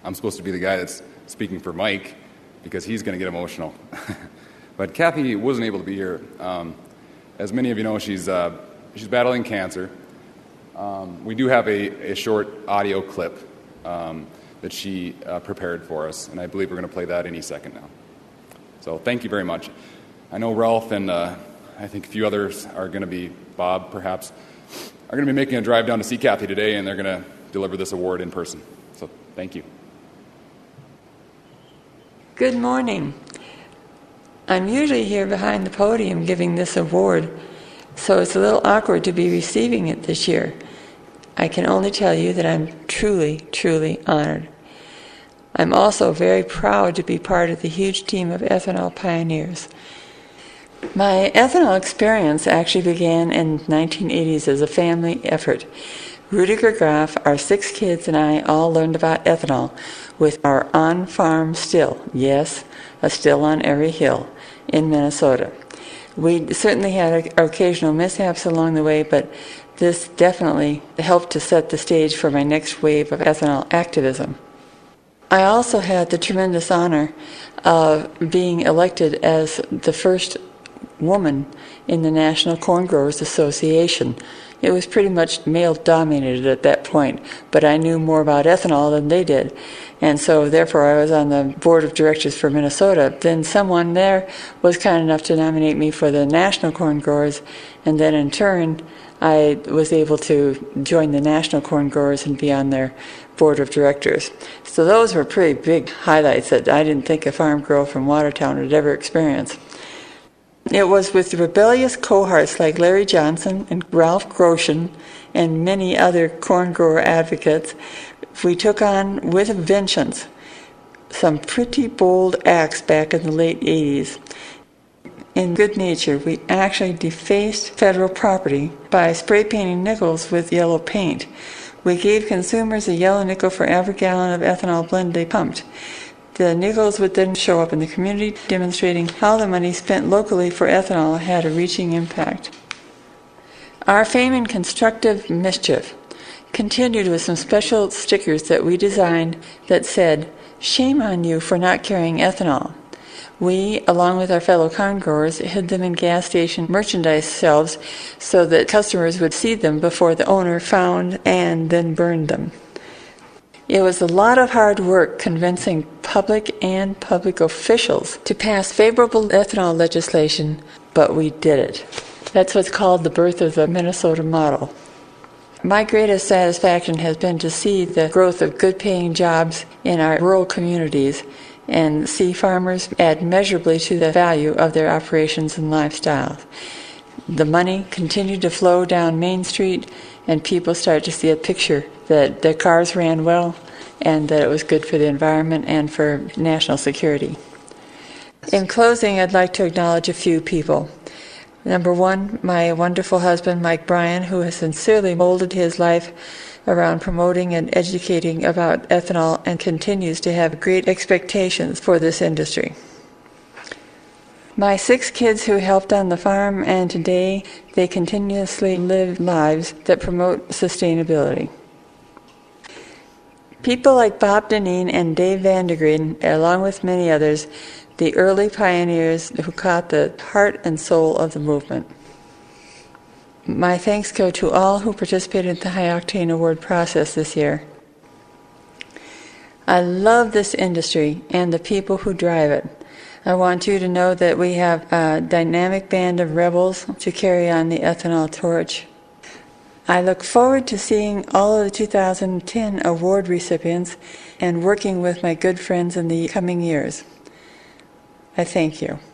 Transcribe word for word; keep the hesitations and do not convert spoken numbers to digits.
I'm supposed to be the guy that's speaking for Mike because he's going to get emotional. But Kathy wasn't able to be here. Um, as many of you know, she's uh, she's battling cancer. Um, we do have a, a short audio clip um, that she uh, prepared for us, and I believe we're going to play that any second now. So thank you very much. I know Ralph and uh, I think a few others are going to be, Bob perhaps, are going to be making a drive down to see Kathy today, and they're going to deliver this award in person. So thank you. Good morning. I'm usually here behind the podium giving this award, so it's a little awkward to be receiving it this year. I can only tell you that I'm truly, truly honored. I'm also very proud to be part of the huge team of ethanol pioneers. My ethanol experience actually began in the nineteen eighties as a family effort. Rudiger Graf, our six kids, and I all learned about ethanol with our on-farm still, yes, a still on every hill, in Minnesota. We certainly had occasional mishaps along the way, but this definitely helped to set the stage for my next wave of ethanol activism. I also had the tremendous honor of being elected as the first woman in the National Corn Growers Association. It was pretty much male-dominated at that point, but I knew more about ethanol than they did. And so, therefore, I was on the board of directors for Minnesota. Then someone there was kind enough to nominate me for the National Corn Growers, and then in turn, I was able to join the National Corn Growers and be on their board of directors. So those were pretty big highlights that I didn't think a farm girl from Watertown would ever experience. It was with rebellious cohorts like Larry Johnson and Ralph Groshen and many other corn grower advocates, we took on with a vengeance some pretty bold acts back in the late eighties. In good nature, we actually defaced federal property by spray painting nickels with yellow paint. We gave consumers a yellow nickel for every gallon of ethanol blend they pumped. The nickels would then show up in the community, demonstrating how the money spent locally for ethanol had a reaching impact. Our fame in constructive mischief continued with some special stickers that we designed that said, "Shame on you for not carrying ethanol." We, along with our fellow corn growers, hid them in gas station merchandise shelves so that customers would see them before the owner found and then burned them. It was a lot of hard work convincing public and public officials to pass favorable ethanol legislation, but we did it. That's what's called the birth of the Minnesota model. My greatest satisfaction has been to see the growth of good-paying jobs in our rural communities and see farmers add measurably to the value of their operations and lifestyles. The money continued to flow down Main Street, and people started to see a picture that their cars ran well and that it was good for the environment and for national security. In closing, I'd like to acknowledge a few people. Number one, my wonderful husband, Mike Bryan, who has sincerely molded his life around promoting and educating about ethanol and continues to have great expectations for this industry. My six kids who helped on the farm, and today they continuously live lives that promote sustainability. People like Bob Dineen and Dave Vandegreen, along with many others, the early pioneers who caught the heart and soul of the movement. My thanks go to all who participated in the High Octane Award process this year. I love this industry and the people who drive it. I want you to know that we have a dynamic band of rebels to carry on the ethanol torch. I look forward to seeing all of the two thousand ten award recipients and working with my good friends in the coming years. I thank you.